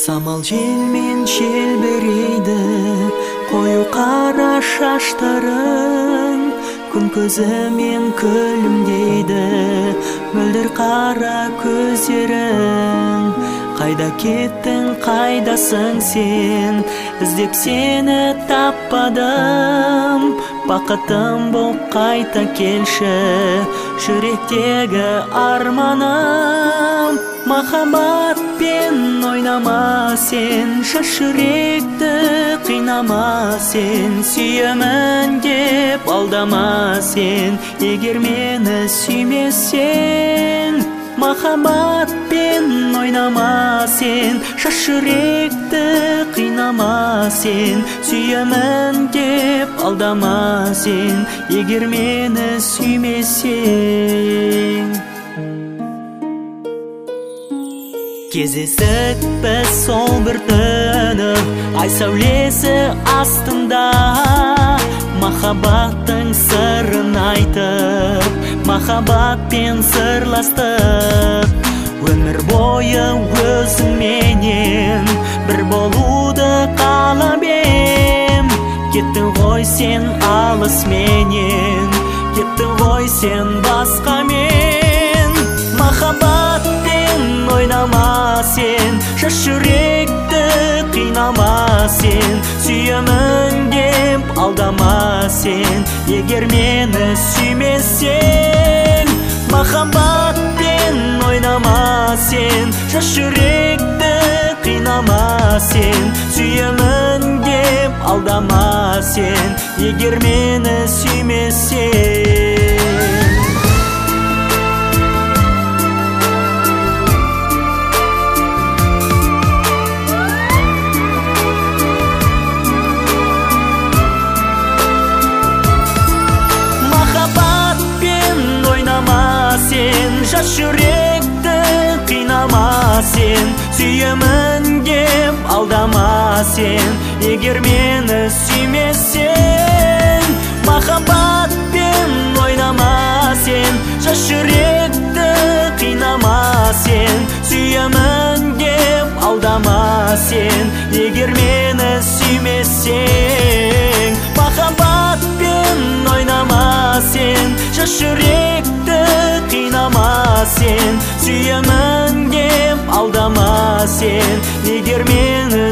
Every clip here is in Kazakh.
Самал желмен желбірейді, қою қара шаштарың, күн көзімен күлімдейді, мөлдір қара көздерің. Қайда кеттің, қайдасың сен, іздеп сені таппадым. Бақытым бол қайта келші, жүректегі арманым. Махаббатпен ойнама сен, шаш жүректі қинама сен. Сүйемін деп алдама сен, егер мені сүймесең. Махаббатпен ойнама сен, шаш жүректі қинама сен. Сүйемін деп алдама сен, егер мені сүймесең. Кездестік біз сол бір түні, ай сәулесі астында. Махаббаттың сырын айтып, махаббатпен сырластық. Өмір бойы өзіңменен бір болуды қалап ем. Кеттің ғой сен алыс менен, кеттің ғой сен басқамен. Махаббатпен ойнама сен, шаш жүректі қинама сен. Сүйемін деп алдама сен, егер мені сүймесең. Махаббатпен ойнама сен, шаш жүректі қинама сен. Сүйемін деп алдама сен, егер мені сүймесең. Шаш жүректі қинама сен, сүйемін деп алдама сен, егер мені сүймесең. Махаббатпен ойнама сен, шаш жүректі қинама сен. Сүйемін деп алдама сен, егер мені сүймесең. Махаббатпен ойнама сен, шаш жүректі қинама сен. Сүйемін деп алдама сен, егер мені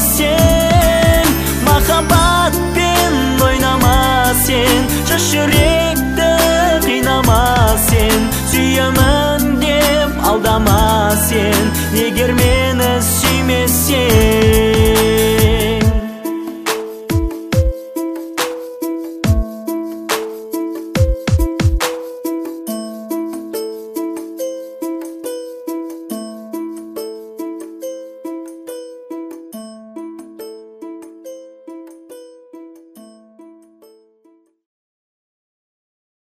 сүймесең. Махаббатпен ойнама сен, шаш жүректі